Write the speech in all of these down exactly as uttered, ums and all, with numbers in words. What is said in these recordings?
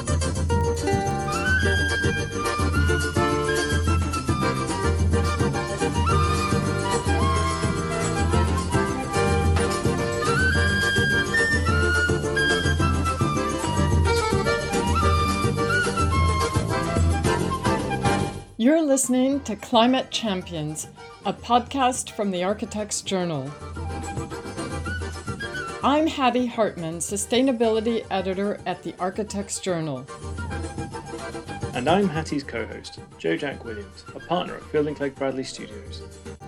You're listening to Climate Champions, a podcast from the Architects Journal. I'm Hattie Hartman, Sustainability Editor at the Architects Journal. And I'm Hattie's co-host, Joe Jack Williams, a partner at Fielding Clegg Bradley Studios.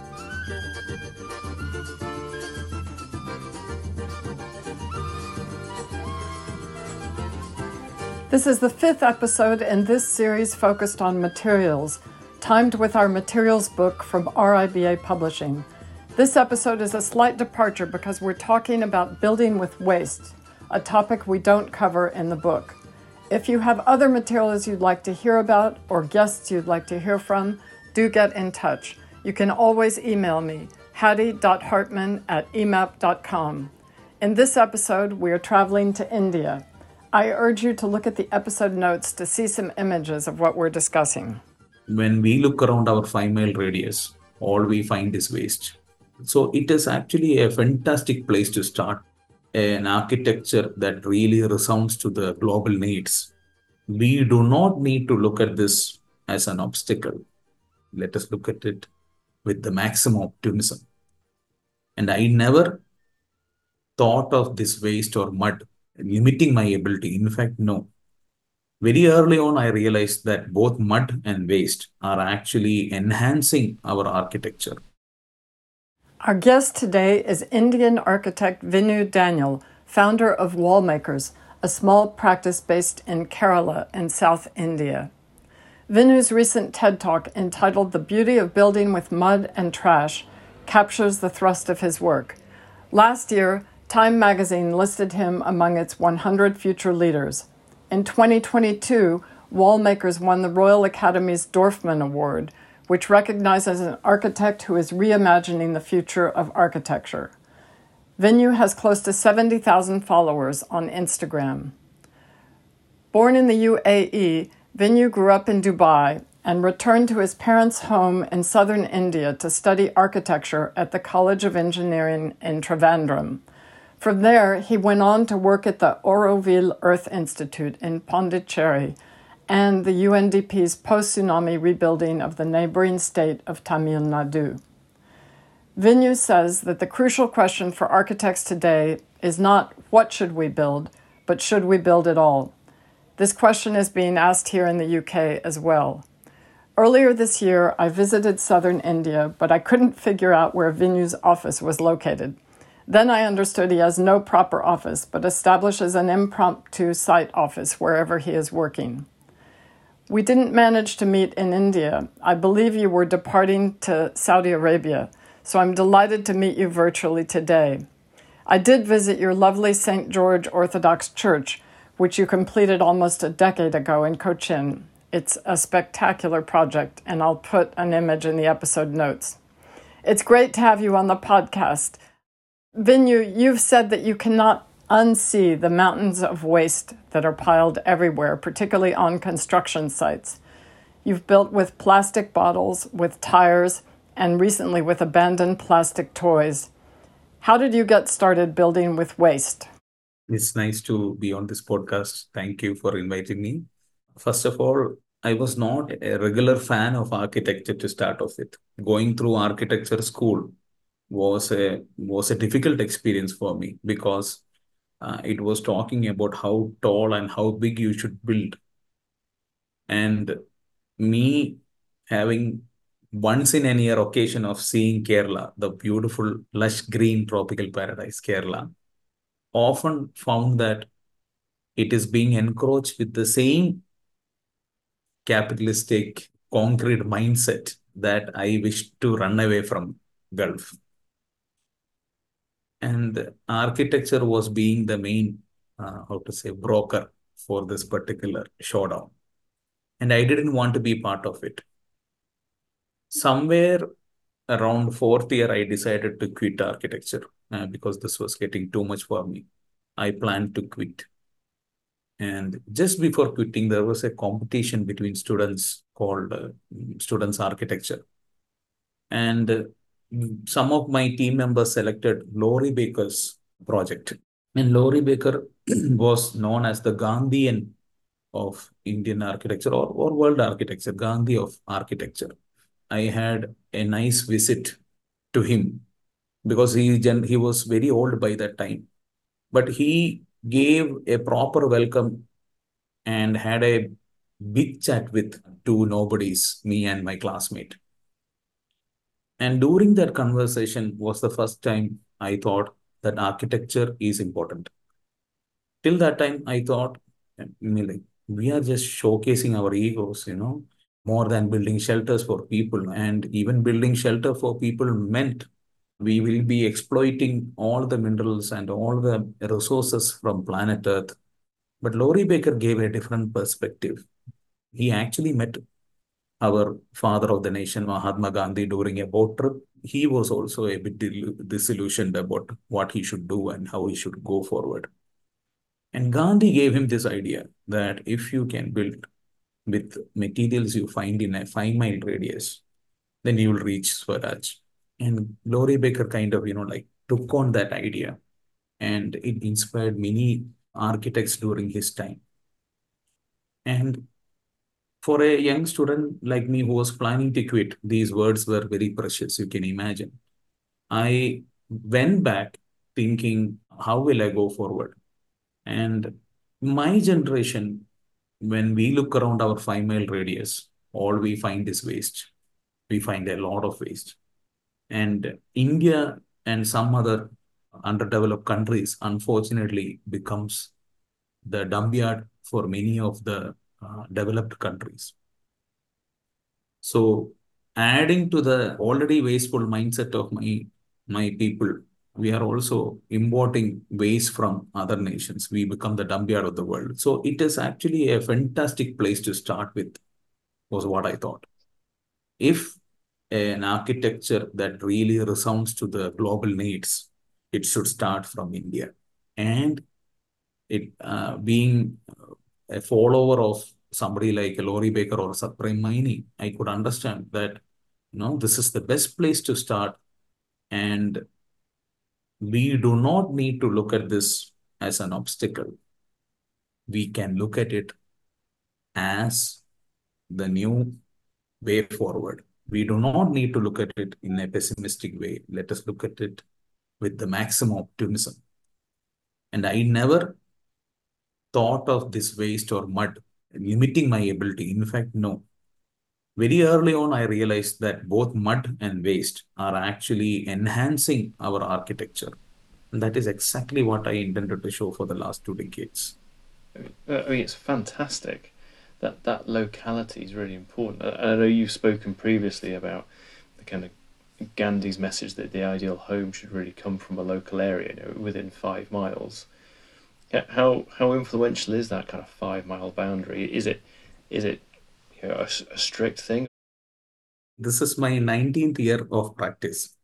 This is the fifth episode in this series focused on materials, timed with our materials book from R I B A Publishing. This episode is a slight departure because we're talking about building with waste, a topic we don't cover in the book. If you have other materials you'd like to hear about or guests you'd like to hear from, do get in touch. You can always email me, hattie dot hartman at emap dot com. In this episode, we are traveling to India. I urge you to look at the episode notes to see some images of what we're discussing. When we look around our five-mile radius, all we find is waste. So it is actually a fantastic place to start an architecture that really resounds to the global needs. We do not need to look at this as an obstacle. Let us look at it with the maximum optimism. And I never thought of this waste or mud limiting my ability. In fact, no. Very early on, I realized that both mud and waste are actually enhancing our architecture. Our guest today is Indian architect Vinu Danial, founder of Wallmakers, a small practice based in Kerala in South India. Vinu's recent TED Talk entitled The Beauty of Building with Mud and Trash captures the thrust of his work. Last year, Time magazine listed him among its one hundred future leaders. In twenty twenty-two, Wallmakers won the Royal Academy's Dorfman Award, which recognizes an architect who is reimagining the future of architecture. Vinu has close to seventy thousand followers on Instagram. Born in the U A E, Vinu grew up in Dubai and returned to his parents' home in southern India to study architecture at the College of Engineering in Trivandrum. From there, he went on to work at the Auroville Earth Institute in Pondicherry and the U N D P's post-tsunami rebuilding of the neighboring state of Tamil Nadu. Vinu says that the crucial question for architects today is not what should we build, but should we build it all? This question is being asked here in the U K as well. Earlier this year, I visited southern India, but I couldn't figure out where Vinu's office was located. Then I understood he has no proper office, but establishes an impromptu site office wherever he is working. We didn't manage to meet in India. I believe you were departing to Saudi Arabia, so I'm delighted to meet you virtually today. I did visit your lovely Saint George Orthodox Church, which you completed almost a decade ago in Cochin. It's a spectacular project, and I'll put an image in the episode notes. It's great to have you on the podcast. Vinu, you've said that you cannot unsee the mountains of waste that are piled everywhere, particularly on construction sites. You've built with plastic bottles, with tires, and recently with abandoned plastic toys. How did you get started building with waste? It's nice to be on this podcast. Thank you for inviting me. First of all, I was not a regular fan of architecture to start off with. Going through architecture school was a was a difficult experience for me because uh, it was talking about how tall and how big you should build. And me having once in a year occasion of seeing Kerala, the beautiful lush green tropical paradise Kerala, often found that it is being encroached with the same capitalistic concrete mindset that I wish to run away from Gulf. And architecture was being the main, uh, how to say, broker for this particular showdown. And I didn't want to be part of it. Somewhere around fourth year, I decided to quit architecture uh, because this was getting too much for me. I planned to quit. And just before quitting, there was a competition between students called uh, Students Architecture. And uh, some of my team members selected Laurie Baker's project. And Laurie Baker was known as the Gandhian of Indian architecture, or, or world architecture, Gandhi of architecture. I had a nice visit to him because he, gen- he was very old by that time. But he gave a proper welcome and had a big chat with two nobodies, me and my classmate. And during that conversation was the first time I thought that architecture is important. Till that time, I thought, I mean, like, we are just showcasing our egos, you know, more than building shelters for people. And even building shelter for people meant we will be exploiting all the minerals and all the resources from planet Earth. But Laurie Baker gave a different perspective. He actually met our father of the nation, Mahatma Gandhi, during a boat trip. He was also a bit disillusioned about what he should do and how he should go forward. And Gandhi gave him this idea that if you can build with materials you find in a five mile radius, then you will reach Swaraj. And Laurie Baker kind of, you know, like took on that idea, and it inspired many architects during his time. And for a young student like me who was planning to quit, these words were very precious, you can imagine. I went back thinking, how will I go forward? And my generation, when we look around our five mile radius, all we find is waste. We find a lot of waste. And India and some other underdeveloped countries, unfortunately, becomes the dump yard for many of the uh, developed countries. So, adding to the already wasteful mindset of my my people, we are also importing waste from other nations. We become the dump yard of the world. So it is actually a fantastic place to start with, was what I thought. If an architecture that really resounds to the global needs, it should start from India. And it uh, being a follower of somebody like Laurie Baker or Supreme Mining, I could understand that, you know, this is the best place to start. And we do not need to look at this as an obstacle. We can look at it as the new way forward. We do not need to look at it in a pessimistic way. Let us look at it with the maximum optimism. And I never thought of this waste or mud limiting my ability. In fact, no. Very early on, I realized that both mud and waste are actually enhancing our architecture. And that is exactly what I intended to show for the last two decades. Uh, I mean, it's fantastic. That that locality is really important. I, I know you've spoken previously about the kind of Gandhi's message that the ideal home should really come from a local area, you know, within five miles. Yeah, how how influential is that kind of five mile boundary? Is it is it you know, a, a strict thing? This is my nineteenth year of practice.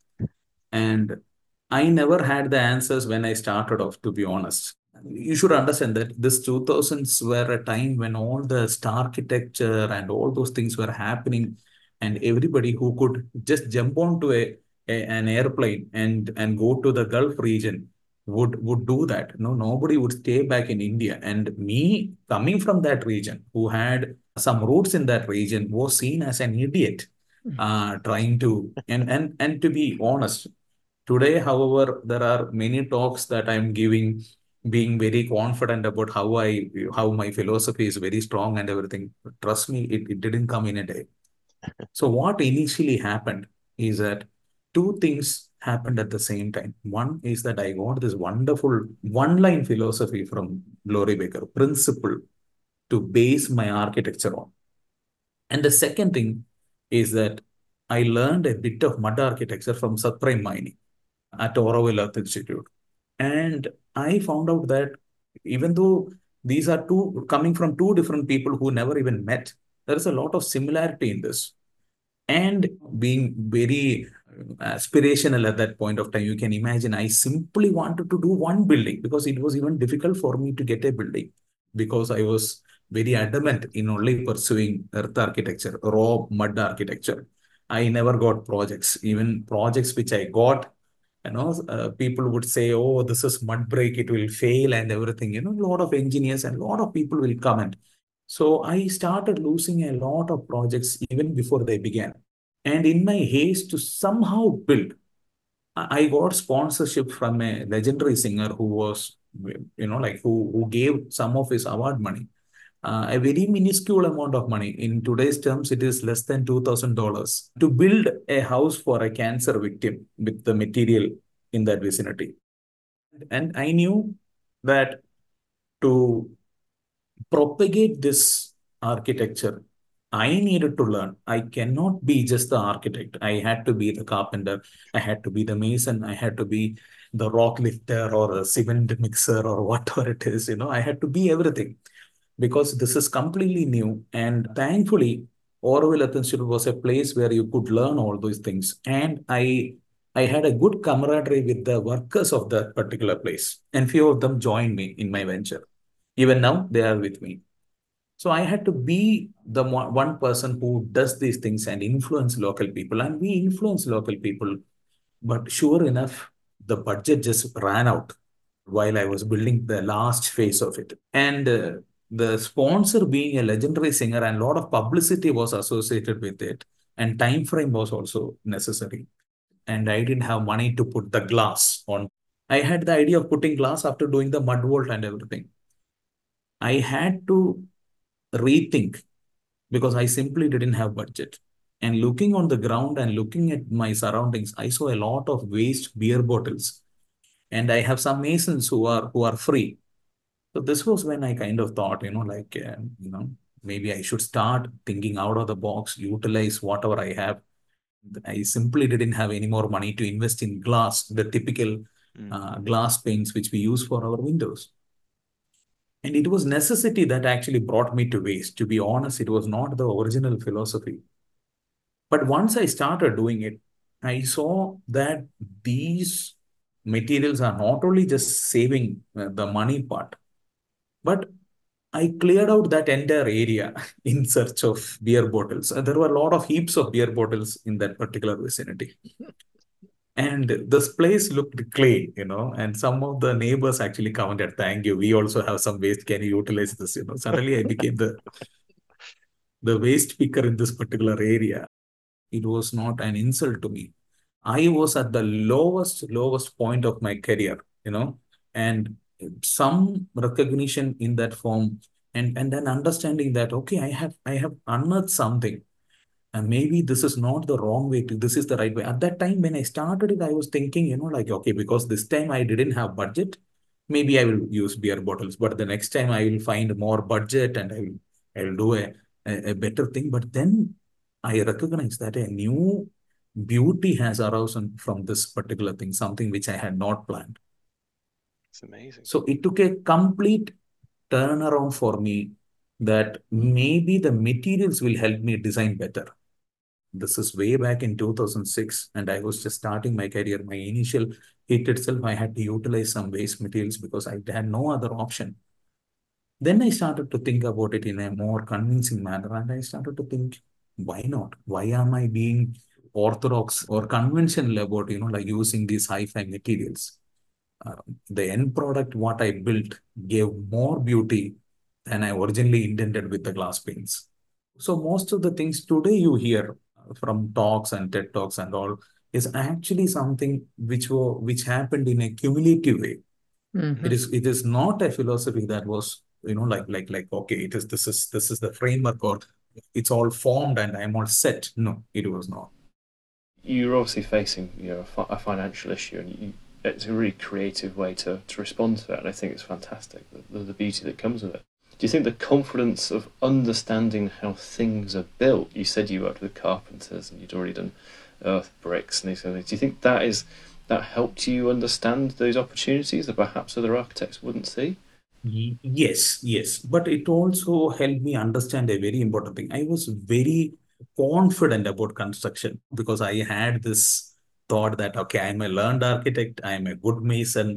And I never had the answers when I started off, to be honest. You should understand that this two thousands were a time when all the star architecture and all those things were happening, and everybody who could just jump onto a, a an airplane and and go to the Gulf region would would do that. No, nobody would stay back in India. And me coming from that region, who had some roots in that region, was seen as an idiot, uh, trying to and and and to be honest. Today, however, there are many talks that I'm giving, being very confident about how I how my philosophy is very strong and everything. Trust me, it, it didn't come in a day. So what initially happened is that two things happened at the same time. One is that I got this wonderful one-line philosophy from Laurie Baker, principle to base my architecture on. And the second thing is that I learned a bit of mud architecture from Satprem Mining at Auroville Earth Institute. And I found out that even though these are two coming from two different people who never even met, there is a lot of similarity in this. And being very aspirational at that point of time, you can imagine I simply wanted to do one building because it was even difficult for me to get a building. because I was very adamant in only pursuing earth architecture, raw mud architecture. I never got projects, even projects which I got. You know, uh, people would say, "Oh, this is mud break; it will fail and everything." You know, a lot of engineers and a lot of people will comment. So I started losing a lot of projects even before they began. And in my haste to somehow build, I got sponsorship from a legendary singer who was, you know, like who, who gave some of his award money, uh, a very minuscule amount of money. In today's terms, it is less than two thousand dollars to build a house for a cancer victim with the material in that vicinity. And I knew that to propagate this architecture, I needed to learn. I cannot be just the architect. I had to be the carpenter. I had to be the mason. I had to be the rock lifter or a cement mixer or whatever it is. You know, I had to be everything because this is completely new. And thankfully, Orville Institute was a place where you could learn all those things. And I I had a good camaraderie with the workers of that particular place. And few of them joined me in my venture. Even now, they are with me. So I had to be the one person who does these things and influence local people. And we influence local people. But sure enough, the budget just ran out while I was building the last phase of it. And uh, the sponsor being a legendary singer and a lot of publicity was associated with it. And time frame was also necessary. And I didn't have money to put the glass on. I had the idea of putting glass after doing the mud vault and everything. I had to rethink because I simply didn't have budget. And looking on the ground and looking at my surroundings, I saw a lot of waste beer bottles. And I have some masons who are who are free. So this was when I kind of thought, you know, like uh, you know, maybe I should start thinking out of the box, utilize whatever I have. I simply didn't have any more money to invest in glass, the typical Mm. uh, glass paints which we use for our windows. And it was necessity that actually brought me to waste. To be honest, it was not the original philosophy. But once I started doing it, I saw that these materials are not only just saving uh, the money part, but I cleared out that entire area in search of beer bottles. Uh, There were a lot of heaps of beer bottles in that particular vicinity. And this place looked clean, you know, and some of the neighbors actually commented, "Thank you. We also have some waste. Can you utilize this?" You know, suddenly I became the, the waste picker in this particular area. It was not an insult to me. I was at the lowest, lowest point of my career, you know, and some recognition in that form and, and then understanding that, okay, I have, I have unearthed something and maybe this is not the wrong way to, this is the right way. At that time, when I started it, I was thinking, you know, like, okay, because this time I didn't have budget, maybe I will use beer bottles, but the next time I will find more budget and I will, I will do a, a, a better thing. But then I recognize that a new beauty has arisen from this particular thing, something which I had not planned. It's amazing. So it took a complete turnaround for me that maybe the materials will help me design better. This is way back in two thousand six, and I was just starting my career. My initial hit itself, I had to utilize some waste materials because I had no other option. Then I started to think about it in a more convincing manner, and I started to think, why not? Why am I being orthodox or conventional about, you know, like using these hi-fi materials? Uh, the end product, what I built, gave more beauty than I originally intended with the glass paints. So most of the things today you hear from talks and TED Talks and all is actually something which were, which happened in a cumulative way. Mm-hmm. It is it is not a philosophy that was, you know, like like like okay, it is this is this is the framework or it's all formed and I'm all set. No, it was not. You're obviously facing, you know, a, fi- a financial issue, and you, it's a really creative way to, to respond to it. And I think it's fantastic, the, the beauty that comes with it. Do you think the confidence of understanding how things are built? You said you worked with carpenters and you'd already done earth bricks and these kind of things. Do you think that is that helped you understand those opportunities that perhaps other architects wouldn't see? Y- Yes, yes. But it also helped me understand a very important thing. I was very confident about construction because I had this thought that, okay, I'm a learned architect, I'm a good mason,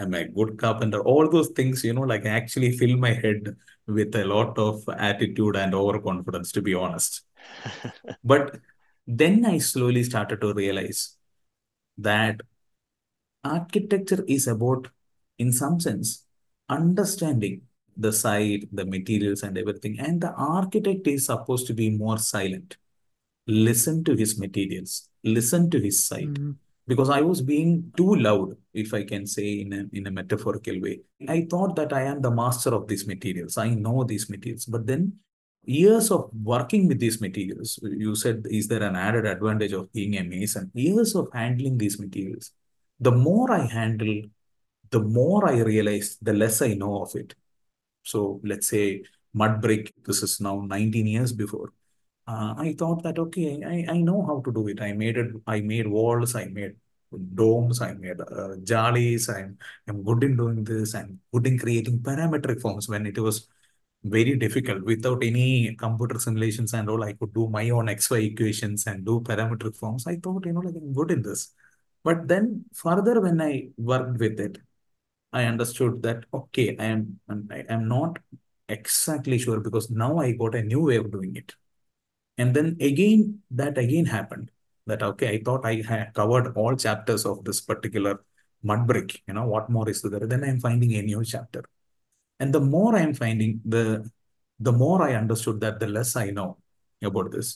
am I a good carpenter? All those things, you know, like actually fill my head with a lot of attitude and overconfidence, to be honest. But then I slowly started to realize that architecture is about, in some sense, understanding the site, the materials, and everything. And the architect is supposed to be more silent, listen to his materials, listen to his site. Mm. Because I was being too loud, if I can say in a, in a metaphorical way. I thought that I am the master of these materials. I know these materials. But then years of working with these materials, you said, is there an added advantage of being a mason? Years of handling these materials. The more I handle, the more I realize, the less I know of it. So let's say mud brick, this is now nineteen years before. Uh, I thought that, okay, I, I know how to do it. I made it, I made walls, I made domes, I made uh, jollies. I'm, I'm good in doing this. I'm good in creating parametric forms when it was very difficult without any computer simulations and all. I could do my own X Y equations and do parametric forms. I thought, you know, like I'm good in this. But then further, when I worked with it, I understood that, okay, I am, I am not exactly sure because now I got a new way of doing it. And then again, that again happened that, okay, I thought I had covered all chapters of this particular mud brick. You know, what more is there? Then I'm finding a new chapter. And the more I'm finding, the, the more I understood that the less I know about this.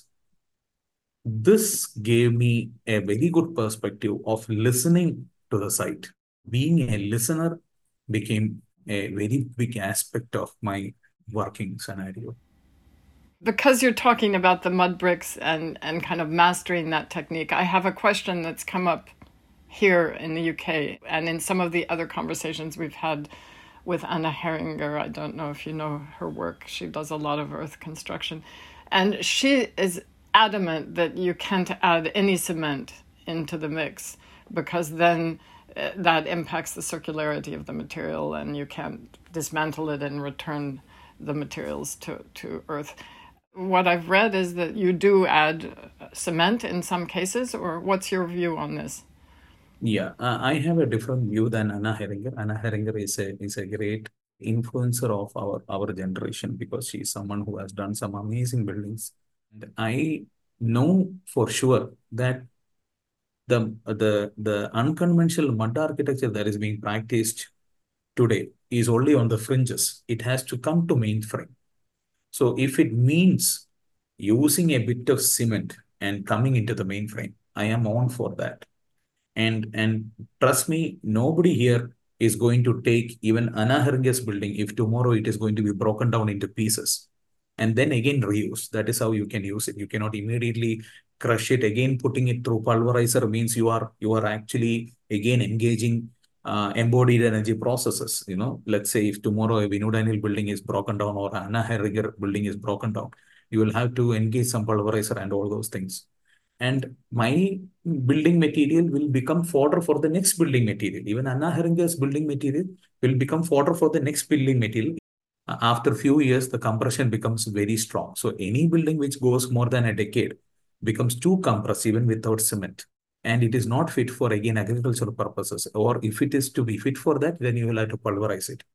This gave me a very good perspective of listening to the site. Being a listener became a very big aspect of my working scenario. Because you're talking about the mud bricks and, and kind of mastering that technique, I have a question that's come up here in the U K and in some of the other conversations we've had with Anna Heringer. I don't know if you know her work. She does a lot of earth construction. And she is adamant that you can't add any cement into the mix because then uh, that impacts the circularity of the material and you can't dismantle it and return the materials to, to earth. What I've read is that you do add cement in some cases, or what's your view on this? Yeah, uh, I have a different view than Anna Heringer. Anna Heringer is a is a great influencer of our our generation because she's someone who has done some amazing buildings. And I know for sure that the the the unconventional mud architecture that is being practiced today is only on the fringes. It has to come to mainframe. So if it means using a bit of cement and coming into the mainframe, I am on for that. And and trust me, nobody here is going to take even Anna Heringer's building if tomorrow it is going to be broken down into pieces and then again reuse. That is how you can use it. You cannot immediately crush it. Again, putting it through pulverizer means you are you are actually again engaging uh, embodied energy processes. You know, let's say if tomorrow a Vinu Daniel building is broken down or Anna Heringer building is broken down, you will have to engage some pulverizer and all those things. And my building material will become fodder for the next building material. Even Anna Heringer's building material will become fodder for the next building material. Uh, After few years, the compression becomes very strong. So any building which goes more than a decade becomes too compressed even without cement. And it is not fit for, again, agricultural purposes. Or if it is to be fit for that, then you will have to pulverize it.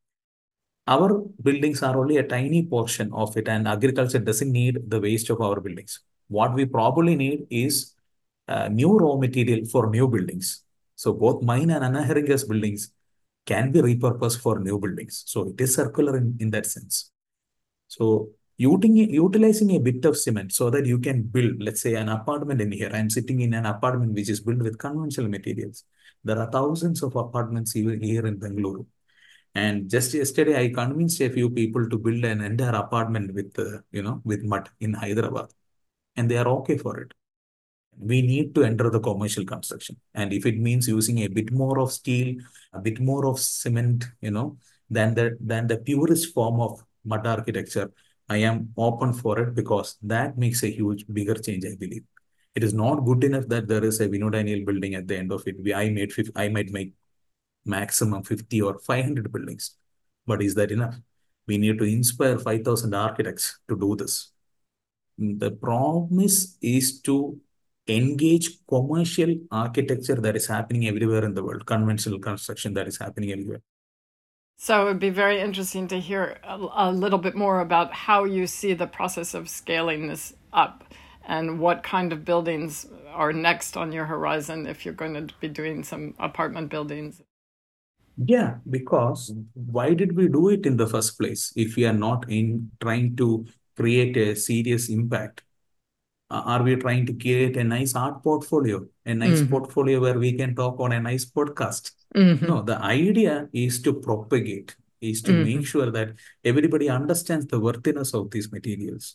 Our buildings are only a tiny portion of it, and agriculture doesn't need the waste of our buildings. What we probably need is uh, new raw material for new buildings. So both mine and Anna Heringer's buildings can be repurposed for new buildings. So it is circular in, in that sense. So utilizing, utilizing a bit of cement so that you can build, let's say, an apartment in here. I'm sitting in an apartment which is built with conventional materials. There are thousands of apartments even here in Bengaluru. And just yesterday, I convinced a few people to build an entire apartment with, uh, you know, with mud in Hyderabad, and they are okay for it. We need to enter the commercial construction, and if it means using a bit more of steel, a bit more of cement, you know, than the than the purest form of mud architecture, I am open for it because that makes a huge, bigger change. I believe it is not good enough that there is a Vinu Daniel building at the end of it. We, I made, I might make maximum fifty or five hundred buildings. But is that enough? We need to inspire five thousand architects to do this. The promise is to engage commercial architecture that is happening everywhere in the world, conventional construction that is happening everywhere. So it would be very interesting to hear a, a little bit more about how you see the process of scaling this up and what kind of buildings are next on your horizon if you're going to be doing some apartment buildings. Yeah, because why did we do it in the first place if we are not in trying to create a serious impact? Uh, are we trying to create a nice art portfolio, a nice Mm-hmm. portfolio where we can talk on a nice podcast? Mm-hmm. No, the idea is to propagate, is to Mm-hmm. make sure that everybody understands the worthiness of these materials.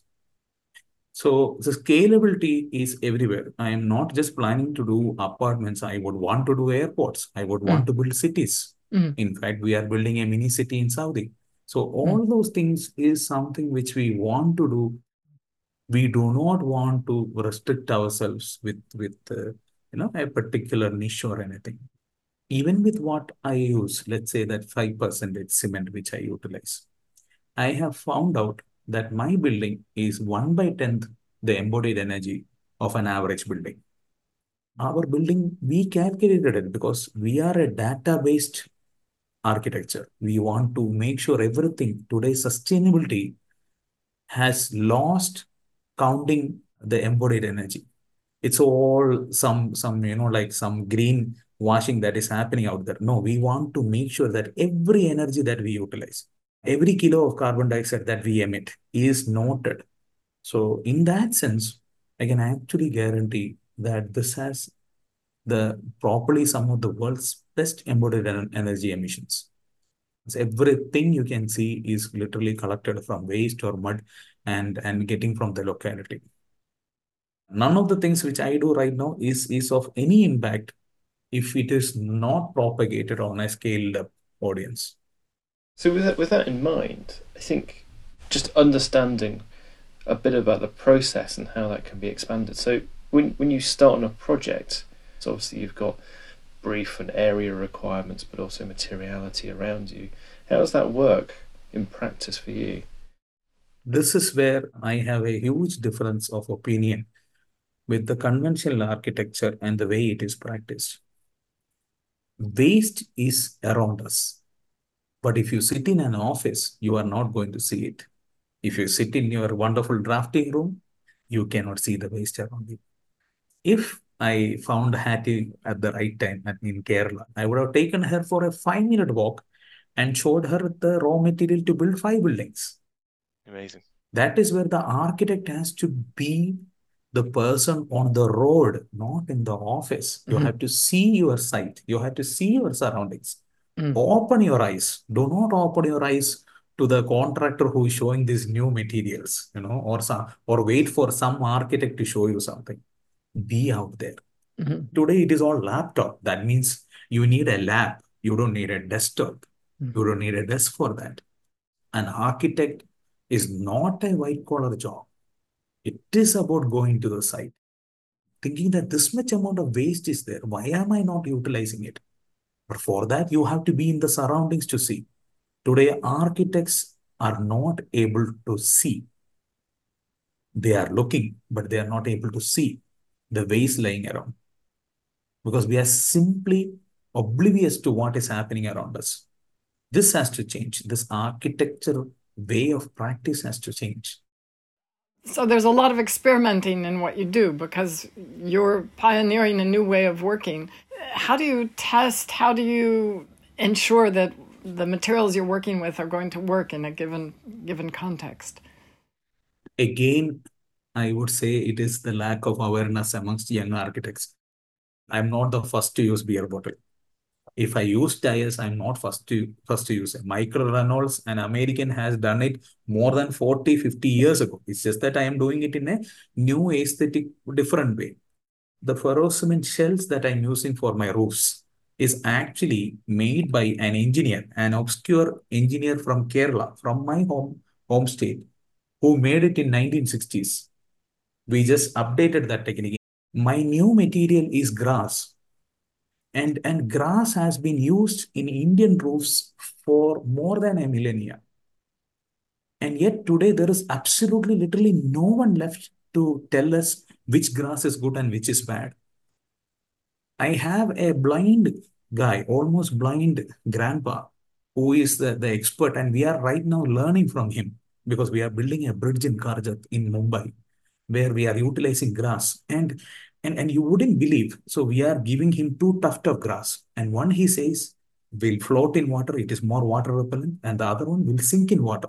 So the scalability is everywhere. I am not just planning to do apartments. I would want to do airports. I would want to build cities. Mm-hmm. In fact, we are building a mini city in Saudi. So all Mm-hmm. those things is something which we want to do. We do not want to restrict ourselves with with uh, you know a particular niche or anything. Even with what I use, let's say that five percent cement which I utilize, I have found out that my building is one by tenth the embodied energy of an average building. Our building, we calculated it because we are a data-based architecture. We want to make sure everything, today's sustainability has lost counting the embodied energy. It's all some, some, you know, like some green washing that is happening out there. No, we want to make sure that every energy that we utilize, every kilo of carbon dioxide that we emit is noted. So in that sense, I can actually guarantee that this has the properly some of the world's best embodied en- energy emissions. So everything you can see is literally collected from waste or mud and, and getting from the locality. None of the things which I do right now is, is of any impact if it is not propagated on a scaled up audience. So with that, with that in mind, I think just understanding a bit about the process and how that can be expanded. So when when you start on a project, so obviously you've got brief and area requirements, but also materiality around you. How does that work in practice for you? This is where I have a huge difference of opinion with the conventional architecture and the way it is practiced. Waste is around us. But if you sit in an office, you are not going to see it. If you sit in your wonderful drafting room, you cannot see the waste around you. If I found Hattie at the right time in Kerala, I would have taken her for a five minute walk and showed her the raw material to build five buildings. Amazing. That is where the architect has to be the person on the road, not in the office. You Mm-hmm. have to see your site, you have to see your surroundings. Mm-hmm. Open your eyes. Do not open your eyes to the contractor who is showing these new materials, you know, or some, or wait for some architect to show you something. Be out there. Mm-hmm. Today it is all laptop. That means you need a lab. You don't need a desktop. Mm-hmm. You don't need a desk for that. An architect is not a white collar job. It is about going to the site, thinking that this much amount of waste is there. Why am I not utilizing it? But for that, you have to be in the surroundings to see. Today, architects are not able to see. They are looking, but they are not able to see the waste lying around because we are simply oblivious to what is happening around us. This has to change. This architecture way of practice has to change. So there's a lot of experimenting in what you do because you're pioneering a new way of working. How do you test? How do you ensure that the materials you're working with are going to work in a given given context? Again, I would say it is the lack of awareness amongst young architects. I'm not the first to use beer bottle. If I use tires, I'm not first to first to use it. Michael Reynolds, an American, has done it more than forty, fifty years ago. It's just that I am doing it in a new aesthetic, different way. The ferrocement shells that I'm using for my roofs is actually made by an engineer, an obscure engineer from Kerala, from my home home state, who made it in nineteen sixties. We just updated that technique. My new material is grass. And, and grass has been used in Indian roofs for more than a millennia. And yet today there is absolutely literally no one left to tell us which grass is good and which is bad. I have a blind guy, almost blind grandpa, who is the, the expert, and we are right now learning from him because we are building a bridge in Karjat in Mumbai where we are utilizing grass. And and and you wouldn't believe. So we are giving him two tuft of grass, and one he says will float in water, it is more water repellent, and the other one will sink in water.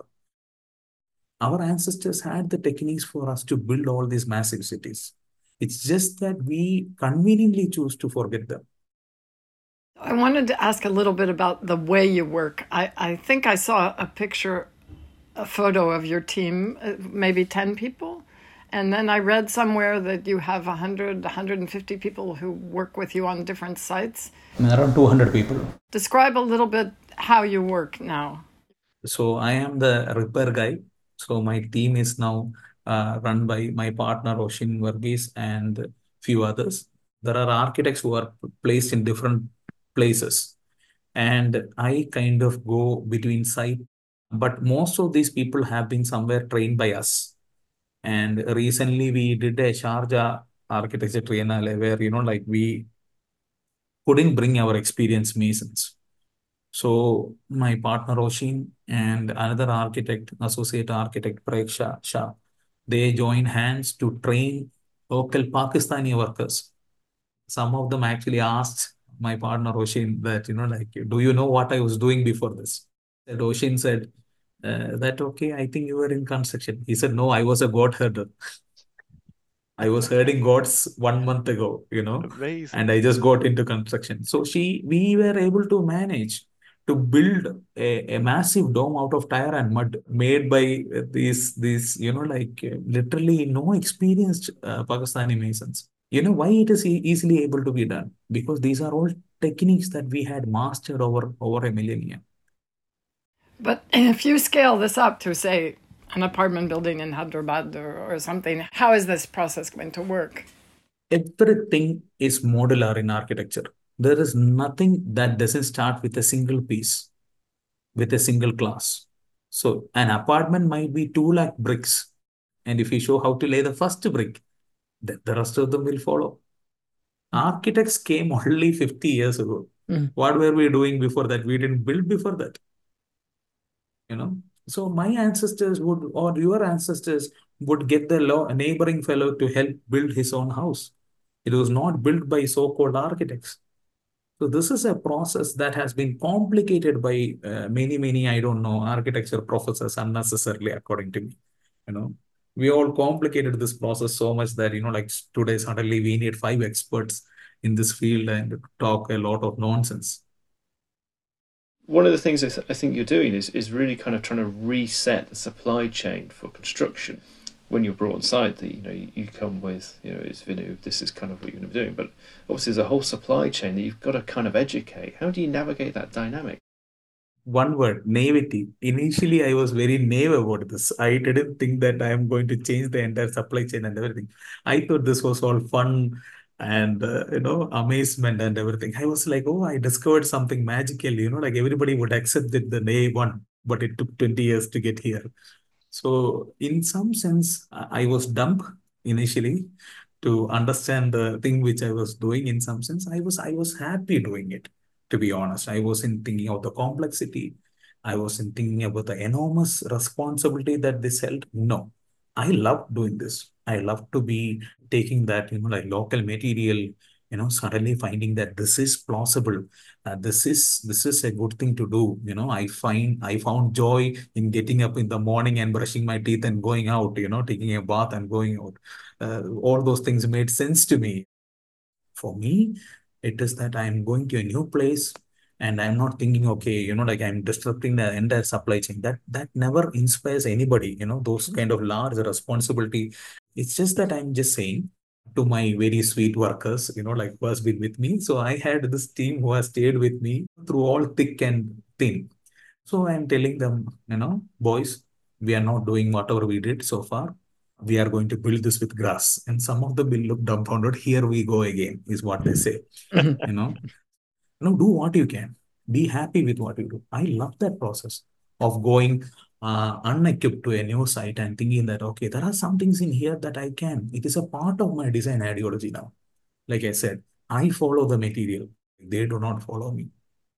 Our ancestors had the techniques for us to build all these massive cities. It's just that we conveniently choose to forget them. I wanted to ask a little bit about the way you work. I, I think I saw a picture, a photo of your team, uh, maybe ten people. And then I read somewhere that you have one hundred, one hundred fifty people who work with you on different sites. Around two hundred people. Describe a little bit how you work now. So I am the repair guy. So my team is now uh, run by my partner Oshin Varghese and few others. There are architects who are placed in different places, and I kind of go between site. But most of these people have been somewhere trained by us. And recently we did a Sharjah architecture triennale where, you know, like we couldn't bring our experienced masons. So my partner Oshin and another architect, associate architect Preksha Shah, they joined hands to train local Pakistani workers. Some of them actually asked my partner Oshin that, you know, like, do you know what I was doing before this? And Oshin said, uh, that, okay, I think you were in construction. He said, no, I was a goat herder. I was herding goats one month ago, you know, Amazing. and I just got into construction. So she, we were able to manage to build a, a massive dome out of tire and mud made by these, these, you know, like uh, literally no experienced uh, Pakistani masons. You know why it is e easily able to be done? Because these are all techniques that we had mastered over, over a millennia. But if you scale this up to, say, an apartment building in Hyderabad or, or something, how is this process going to work? Everything is modular in architecture. There is nothing that doesn't start with a single piece, with a single class. So an apartment might be two lakh bricks. And if you show how to lay the first brick, then the rest of them will follow. Architects came only fifty years ago. Mm. What were we doing before that? We didn't build before that. You know, so my ancestors would, or your ancestors would get the law, neighboring fellow to help build his own house. It was not built by so-called architects. So this is a process that has been complicated by uh, many, many, I don't know, architecture professors unnecessarily, according to me. You know, we all complicated this process so much that, you know, like today suddenly we need five experts in this field and talk a lot of nonsense. One of the things I, th I think you're doing is, is really kind of trying to reset the supply chain for construction. When you're brought on site, that you know you, you come with, you know, it's Vinu, this is kind of what you're going to be doing. But obviously there's a whole supply chain that you've got to kind of educate. How do you navigate that dynamic? One word, naivety. Initially, I was very naive about this. I didn't think that I am going to change the entire supply chain and everything. I thought this was all fun and, uh, you know, amazement and everything. I was like, oh, I discovered something magical, you know, like everybody would accept it the day one, but it took twenty years to get here. So in some sense, I I was dumb initially to understand the thing which I was doing. In some sense, I was I was happy doing it, to be honest. I wasn't thinking of the complexity. I wasn't thinking about the enormous responsibility that this held. No, I love doing this. I love to be taking that, you know, like local material, you know, suddenly finding that this is plausible. Uh, this is this is a good thing to do. You know, I find I found joy in getting up in the morning and brushing my teeth and going out, you know, taking a bath and going out. Uh, all those things made sense to me. For me, it is that I'm going to a new place and I'm not thinking, okay, you know, like I'm disrupting the entire supply chain. That that never inspires anybody, you know, those kind of large responsibility. It's just that I'm just saying to my very sweet workers, you know, like who has been with me. So I had this team who has stayed with me through all thick and thin. So I'm telling them, you know, boys, we are not doing whatever we did so far. We are going to build this with grass. And some of them will look dumbfounded. Here we go again, is what they say. You know, no, do what you can. Be happy with what you do. I love that process of going uh, unequipped to a new site and thinking that, okay, there are some things in here that I can. It is a part of my design ideology now. Like I said, I follow the material. They do not follow me.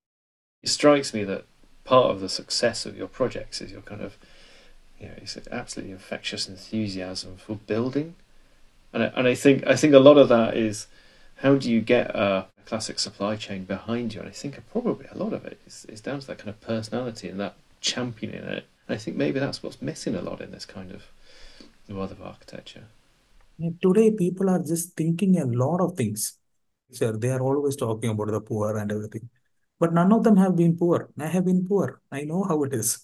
It strikes me that part of the success of your projects is your kind of, you know, it's absolutely infectious enthusiasm for building, and I, and I think I think a lot of that is how do you get a classic supply chain behind you, and I think probably a lot of it is, is down to that kind of personality and that championing it. And I think maybe that's what's missing a lot in this kind of world of architecture. And today, people are just thinking a lot of things. Sure, they are always talking about the poor and everything, but none of them have been poor. I have been poor. I know how it is.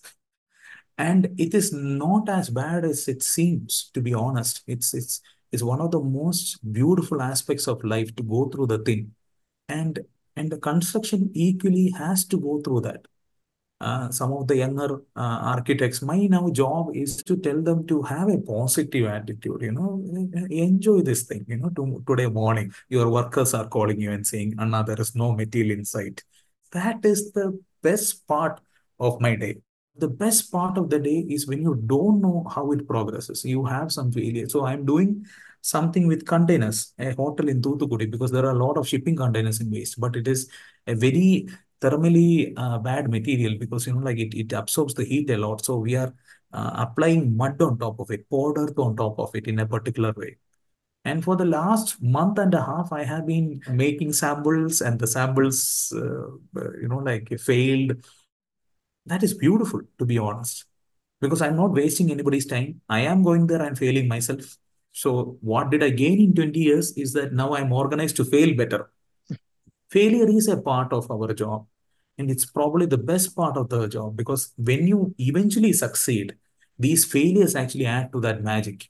And it is not as bad as it seems, to be honest. It's it's it's one of the most beautiful aspects of life to go through the thing. And and the construction equally has to go through that. Uh, some of the younger uh, architects, my now job is to tell them to have a positive attitude, you know, enjoy this thing, you know, to, today morning, your workers are calling you and saying, Anna, there is no material in sight. That is the best part of my day. The best part of the day is when you don't know how it progresses. You have some failure. So I'm doing something with containers, a hotel in Thoothukudi, because there are a lot of shipping containers in waste, but it is a very thermally uh, bad material because, you know, like it, it absorbs the heat a lot. So we are uh, applying mud on top of it, poured earth on top of it in a particular way. And for the last month and a half, I have been making samples, and the samples, uh, uh, you know, like failed. That is beautiful, to be honest, because I'm not wasting anybody's time. I am going there and failing myself. So what did I gain in twenty years is that now I'm organized to fail better. Failure is a part of our job, and it's probably the best part of the job because when you eventually succeed, these failures actually add to that magic.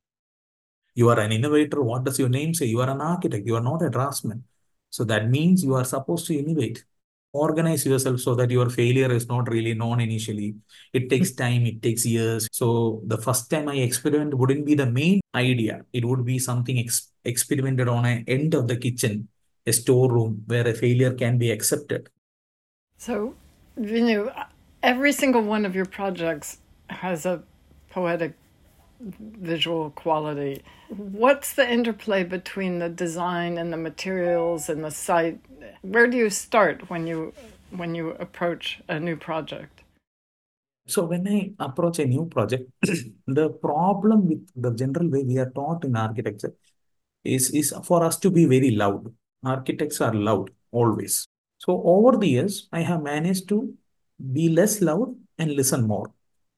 You are an innovator. What does your name say? You are an architect. You are not a draftsman. So that means you are supposed to innovate. Organize yourself so that your failure is not really known initially. It takes time, it takes years. So the first time I experiment wouldn't be the main idea. It would be something ex experimented on an end of the kitchen, a storeroom where a failure can be accepted. So, Vinu, every single one of your projects has a poetic visual quality. What's the interplay between the design and the materials and the site? Where do you start when you when you approach a new project? So when I approach a new project, the problem with the general way we are taught in architecture is, is for us to be very loud. Architects are loud always. So over the years, I have managed to be less loud and listen more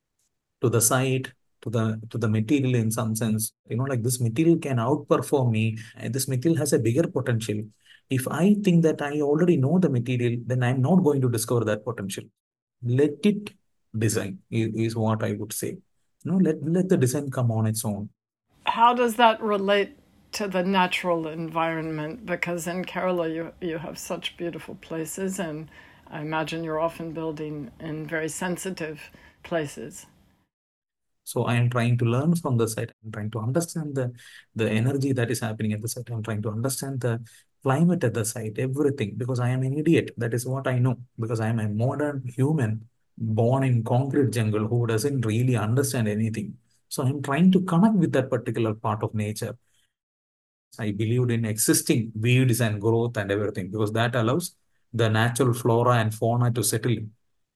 to the site, to the to the material in some sense. You know, like this material can outperform me, and this material has a bigger potential. If I think that I already know the material, then I'm not going to discover that potential. Let it design is, is what I would say. You know, let let the design come on its own. How does that relate to the natural environment? Because in Kerala, you you have such beautiful places, and I imagine you're often building in very sensitive places. So I am trying to learn from the site. I'm trying to understand the, the energy that is happening at the site. I'm trying to understand the climate at the site, everything, because I am an idiot. That is what I know, because I am a modern human born in concrete jungle who doesn't really understand anything. So I'm trying to connect with that particular part of nature. I believed in existing weeds and growth and everything because that allows the natural flora and fauna to settle in.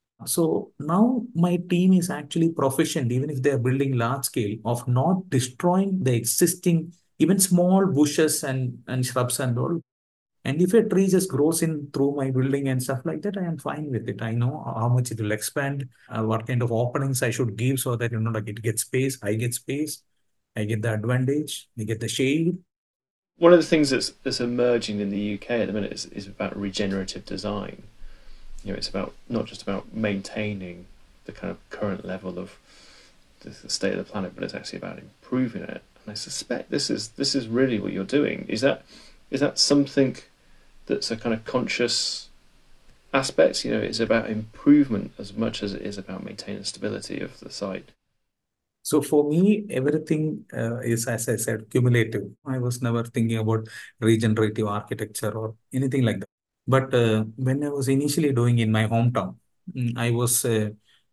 So now my team is actually proficient, even if they are building large scale, of not destroying the existing, even small bushes and, and shrubs and all. And if a tree just grows in through my building and stuff like that, I am fine with it. I know how much it will expand, uh, what kind of openings I should give so that, you know, like it gets space, I get space, I get the advantage, I get the shade. One of the things that's that's emerging in the U K at the minute is, is about regenerative design. You know, it's about not just about maintaining the kind of current level of the state of the planet, but it's actually about improving it. And I suspect this is this is really what you're doing. Is that is that something that's a kind of conscious aspect? You know, it's about improvement as much as it is about maintaining stability of the site. So for me, everything uh, is, as I said, cumulative. I was never thinking about regenerative architecture or anything like that. But uh, when I was initially doing in my hometown, mm, I was uh,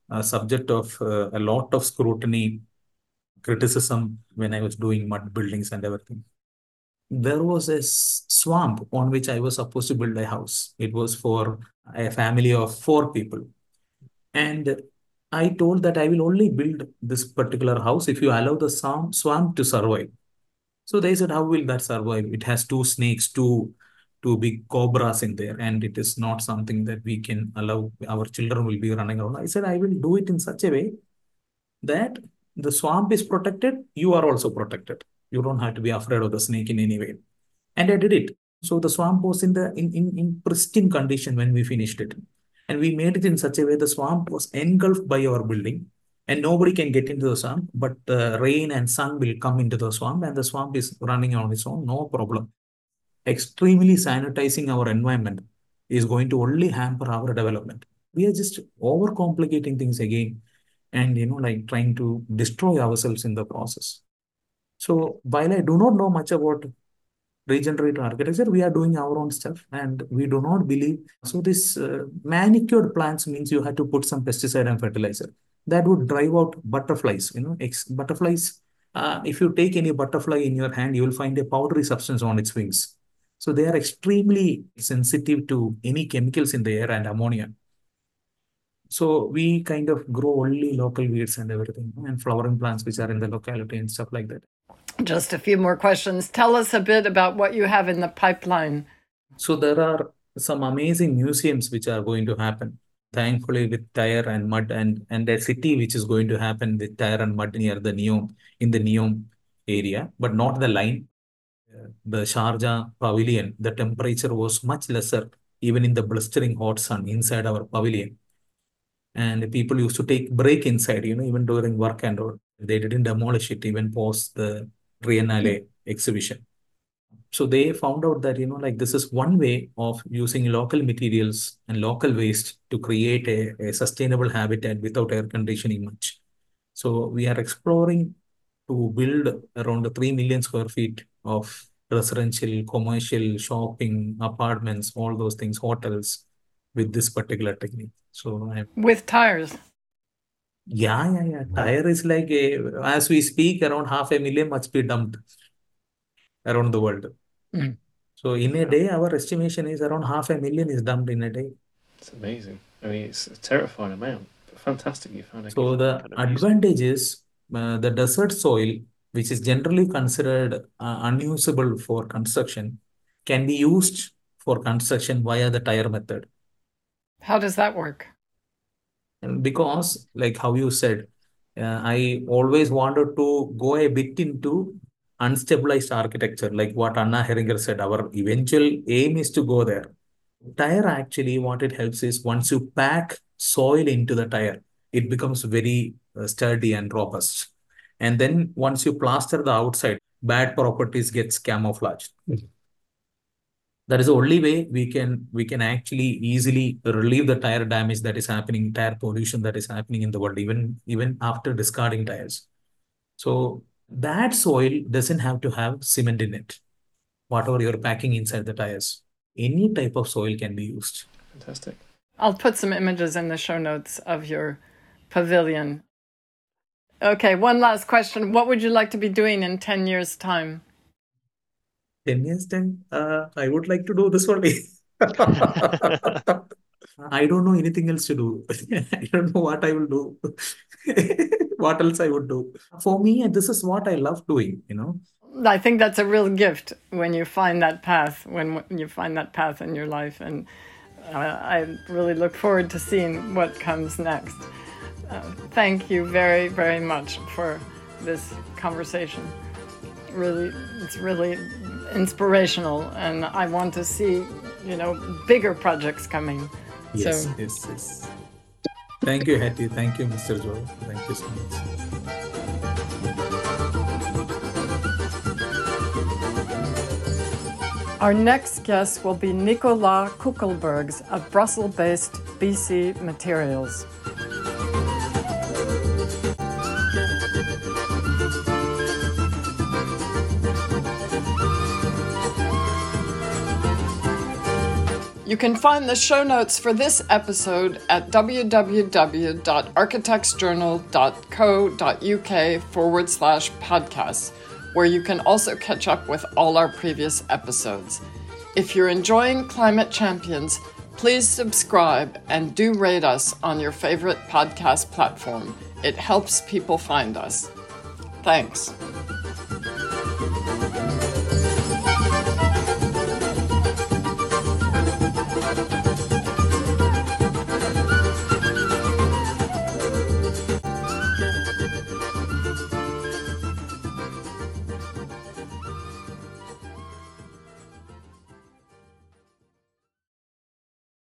a subject of uh, a lot of scrutiny, criticism when I was doing mud buildings and everything. There was a s- swamp on which I was supposed to build a house. It was for a family of four people. And I told that I will only build this particular house if you allow the swamp, swamp to survive. So they said, how will that survive? It has two snakes, two, two big cobras in there, and it is not something that we can allow. Our children will be running around. I said, I will do it in such a way that the swamp is protected, you are also protected. You don't have to be afraid of the snake in any way. And I did it. So the swamp was in the in, in, in pristine condition when we finished it. And we made it in such a way the swamp was engulfed by our building and nobody can get into the swamp, but the rain and sun will come into the swamp and the swamp is running on its own, no problem. Extremely sanitizing our environment is going to only hamper our development. We are just overcomplicating things again and, you know, like trying to destroy ourselves in the process. So while I do not know much about regenerative architecture, we are doing our own stuff and we do not believe. So this uh, manicured plants means you have to put some pesticide and fertilizer. That would drive out butterflies, you know, ex butterflies. Uh, if you take any butterfly in your hand, you will find a powdery substance on its wings. So they are extremely sensitive to any chemicals in the air and ammonia. So we kind of grow only local weeds and everything and flowering plants which are in the locality and stuff like that. Just a few more questions. Tell us a bit about what you have in the pipeline. So there are some amazing museums which are going to happen, thankfully, with tire and mud, and, and a city which is going to happen with tire and mud near the Neom, in the Neom area, but not the line. The Sharjah pavilion, the temperature was much lesser, even in the blistering hot sun inside our pavilion. And people used to take break inside, you know, even during work and all. They didn't demolish it even post the Triennale exhibition. So they found out that, you know, like this is one way of using local materials and local waste to create a, a sustainable habitat without air conditioning much. So we are exploring to build around three million square feet of residential, commercial, shopping, apartments, all those things, hotels with this particular technique. So I'm, with tires. yeah, yeah, yeah. Tire is like a, as we speak, around half a million must be dumped around the world. Mm. So in a day, our estimation is around half a million is dumped in a day. It's amazing. I mean, it's a terrifying amount. But fantastic, you found a So the kind of use. advantage is uh, the desert soil, which is generally considered uh, unusable for construction, can be used for construction via the tire method. How does that work? And because, like how you said, uh, I always wanted to go a bit into unstabilized architecture, like what Anna Heringer said. Our eventual aim is to go there. Tire actually, what it helps is once you pack soil into the tire, it becomes very uh, sturdy and robust. And then once you plaster the outside, bad properties gets camouflaged. Mm-hmm. That is the only way we can we can actually easily relieve the tire damage that is happening, tire pollution that is happening in the world, even even after discarding tires. So that soil doesn't have to have cement in it. Whatever you're packing inside the tires, any type of soil can be used. Fantastic. I'll put some images in the show notes of your pavilion. Okay, one last question. What would you like to be doing in ten years' time? ten years time, uh, I would like to do this only. I don't know anything else to do. I don't know what I will do. What else I would do. For me, this is what I love doing, you know. I think that's a real gift when you find that path, when you find that path in your life. And uh, I really look forward to seeing what comes next. Uh, thank you very, very much for this conversation. Really, it's really inspirational, and I want to see, you know, bigger projects coming. Yes, so, yes, yes. Thank you, Hattie. Thank you, Mister Joe. Thank you so much. Our next guest will be Nicolas Kuckelbergs of Brussels-based B C Materials. You can find the show notes for this episode at www.architectsjournal.co.uk forward slash podcasts, where you can also catch up with all our previous episodes. If you're enjoying Climate Champions, please subscribe and do rate us on your favorite podcast platform. It helps people find us. Thanks.